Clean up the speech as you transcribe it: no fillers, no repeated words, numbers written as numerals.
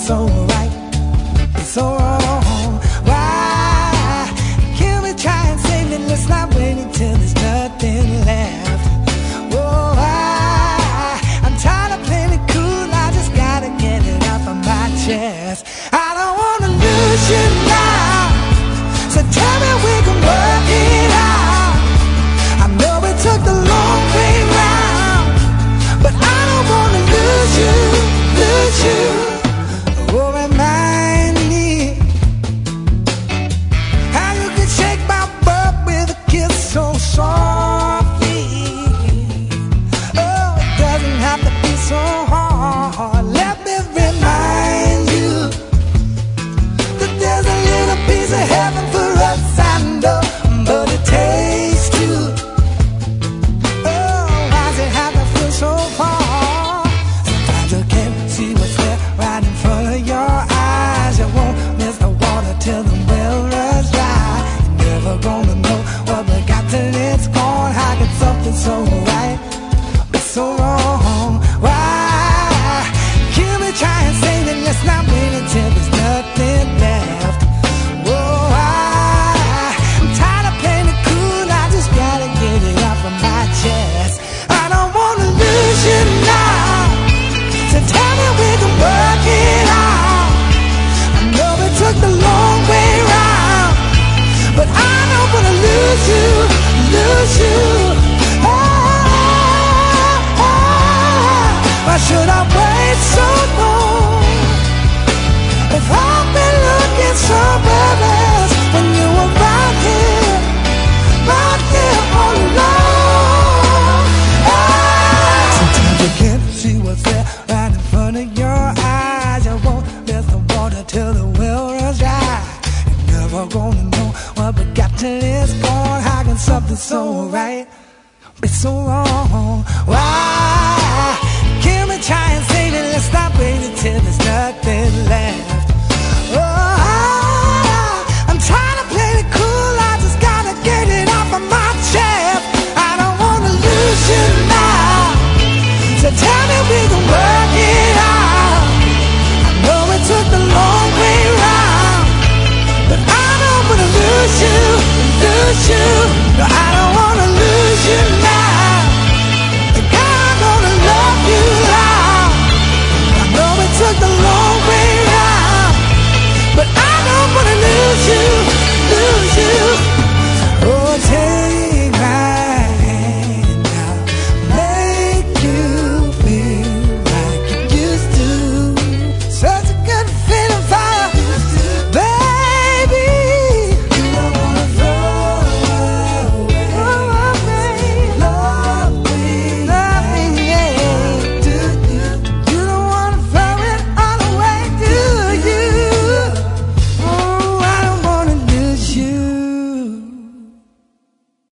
so right, it's so wrong. Why can't we try and save it? Let's not wait until there's nothing left. Oh, I'm tired of playing it cool. I just gotta get it off of my chest. I don't wanna lose you now, so tell me we can work it out. I know we took the long way round, but I don't wanna lose you, lose you. Oh, remind me how you could shake my butt with a kiss so softly. Oh, it doesn't have to be so hard. Let me remind you that there's a little piece of heaven for us, I know, but it takes two. Oh, why does it have to feel so far? Sometimes you can't see what's there right in front of your eyes. You won't miss the water till the well runs dry. You're never gonna know what we got till it's gone. How can something so right be so wrong? Why can't we try and save it? Let's not wait until there's nothing left. Oh, I'm tired of playing it cool. I just gotta get it off of my chest. I don't wanna lose you now, so tell me we can work it out. I know we took the long way round, but I don't wanna lose you, lose you. Why should I wait so long? If I've been looking so nervous when you were right here all along. Sometimes you can't see what's there right in front of your eyes. You won't miss the water till the well runs dry. You're never gonna know what we got till it's gone. How can something so right be so wrong? Why can't we try and save it? Let's not wait until there's nothing